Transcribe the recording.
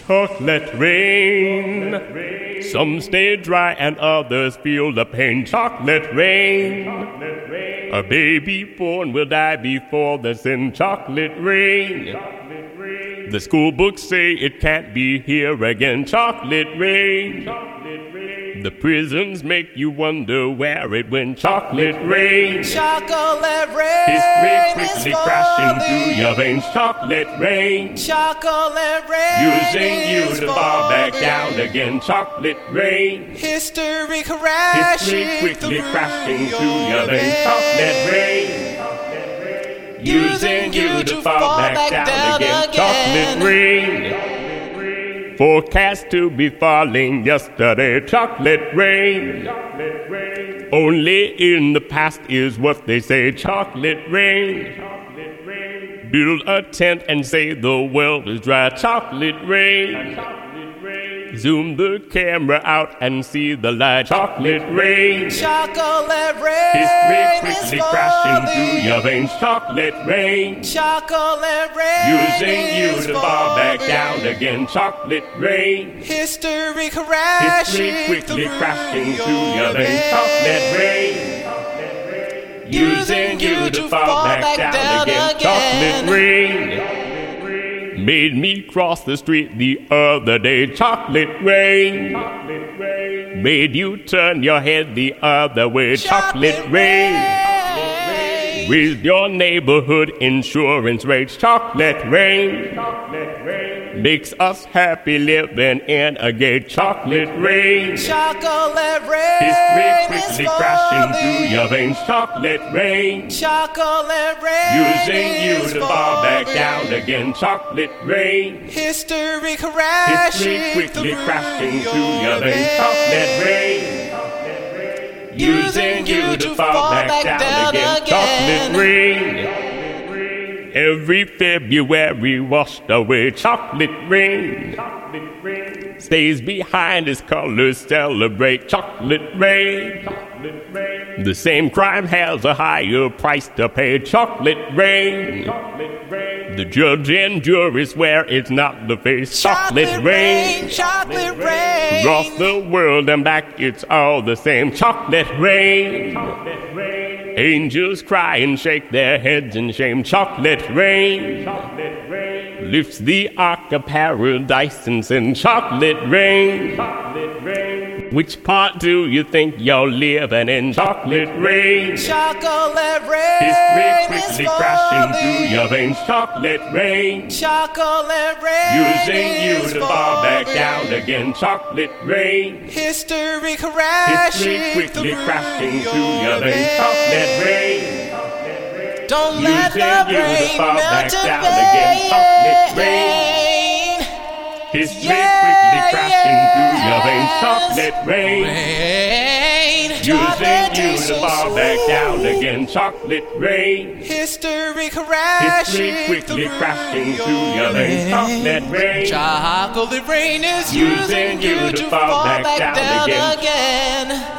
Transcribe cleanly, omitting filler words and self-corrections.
Chocolate rain. Some stay dry and others feel the pain. Chocolate rain. A baby born will die before the sin. Chocolate rain. The school books say it can't be here again. Chocolate rain. The prisons make you wonder where it went. Chocolate rain. Chocolate rain. History quickly crashing through your veins. Chocolate rain. Chocolate rain. Using you to fall back down again. Chocolate rain. History crashing. History quickly crashing through your veins. Chocolate rain. Using you to fall back down again. Chocolate rain. Forecast to be falling yesterday. Chocolate rain. Only in the past is what they say. Chocolate rain. Build a tent and say the world is dry. Chocolate rain. Zoom the camera out and see the light. Chocolate rain. Chocolate rain. History quickly crashing through your veins. Chocolate rain. Chocolate rain. Using you to fall back down again. Chocolate rain. History crashing. History quickly crashing through your veins. Chocolate rain. Using you to fall back down again. Chocolate rain. Made me cross the street the other day. Chocolate rain. Made you turn your head the other way. Chocolate rain. Raised your neighborhood insurance rates. Chocolate rain. Makes us happy living in a gate. Chocolate rain. Chocolate rain. History quickly crashing through your veins. Chocolate rain. Chocolate rain. Using you to fall back down again. Chocolate rain. History crashing. History quickly crashing through your veins. Chocolate rain. Using you to fall back down again. Chocolate rain. Every February washed away. Chocolate rain. Stays behind as colors celebrate. Chocolate rain. The same crime has a higher price to pay. Chocolate rain. The judge and jury swear it's not the face. Chocolate rain. Chocolate rain. Across the world and back, it's all the same. Chocolate rain. Angels cry and shake their heads in shame. Chocolate rain. Lifts the ark of paradise and sin. Chocolate rain. Which part do you think you're living in? Chocolate rain. Chocolate rain. History quickly crashing through your veins. Chocolate rain. Chocolate rain. Using you to fall back down again. Chocolate rain. History crashing. History quickly crashing through your veins. Chocolate rain. Don't let the rain melt again. Chocolate rain. History quickly crashing through your veins. Chocolate rain. Using you to fall back down again. Chocolate rain. History crashing. History quickly crashing through your veins. Chocolate rain. Chocolate rain is Using you to fall back down again.